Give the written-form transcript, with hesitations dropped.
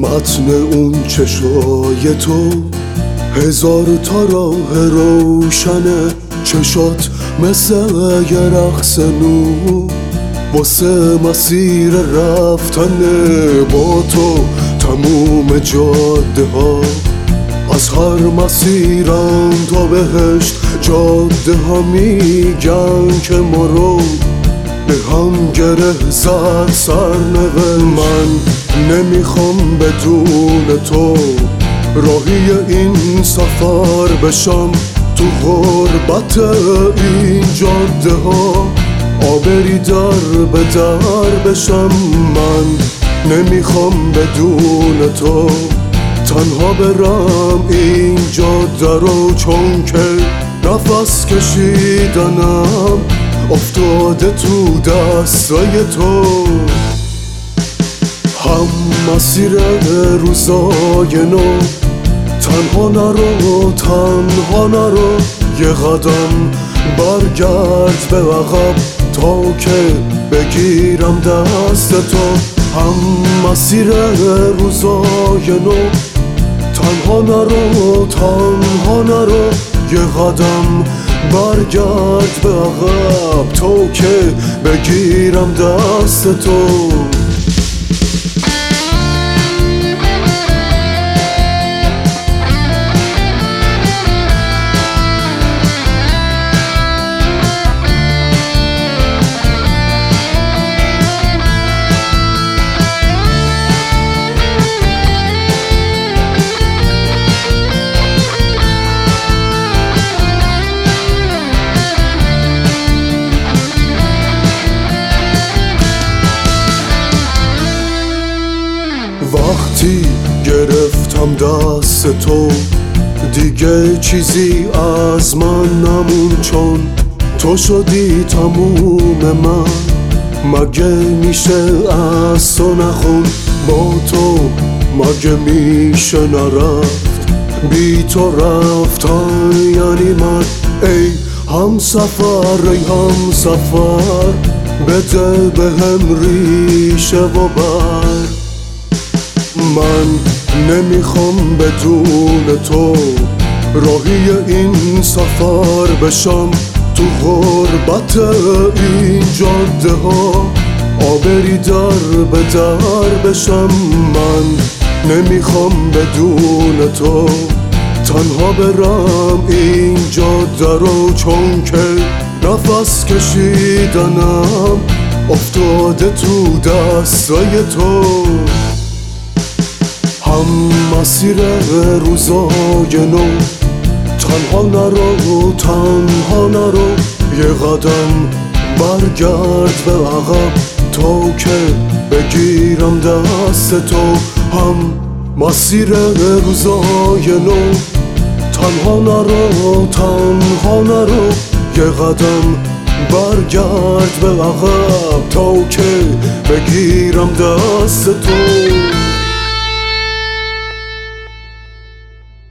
متن اون چشای تو هزار تا راه روشنه، چشات مثل یه رقص نور واسه مسیر رفتنه. با تو تموم جاده ها، از هر مسیرم تا بهشت جاده ها میگن که ما رو به هم گره زد سرنوشت. من نمیخوام بدون تو راهی این سفر بشم، تو غربت این جاده ها آبری در به در بشم. من نمیخوام بدون تو تنها برم این جاده رو، چون که نفس کشیدنم افتاده تو دستای تو. هم مسیر روزای نو، تنها نرو تنها نرو، یه قدم برگرد به عقب تا که بگیرم دست تو. هم مسیر روزای نو، تنها نرو تنها نرو، یه قدم برگرد به عقب تا که بگیرم دست تو. وقتی گرفتم دست تو دیگه چیزی از من نمون، چون تو شدی تموم من. مگه میشه از تو نخون با تو، مگه میشه نرفت بی تو رفتن یعنی من. ای همسفر ای همسفر، بده بهم ریشه و بر. من نمیخوام بدون تو راهی این سفر بشم، تو غربت این جاده ها آبری در به در بشم. من نمیخوام بدون تو تنها برم این جاده رو، چون که نفس کشیدنم افتاده تو دستای تو. هم مسیر روزای نو، تنها نرو تنها نرو، یه قدم برگرد به عقب تا که بگیرم دست تو. هم مسیر روزای نو، تنها نرو تنها نرو، یه قدم برگرد به عقب تا که بگیرم دست تو.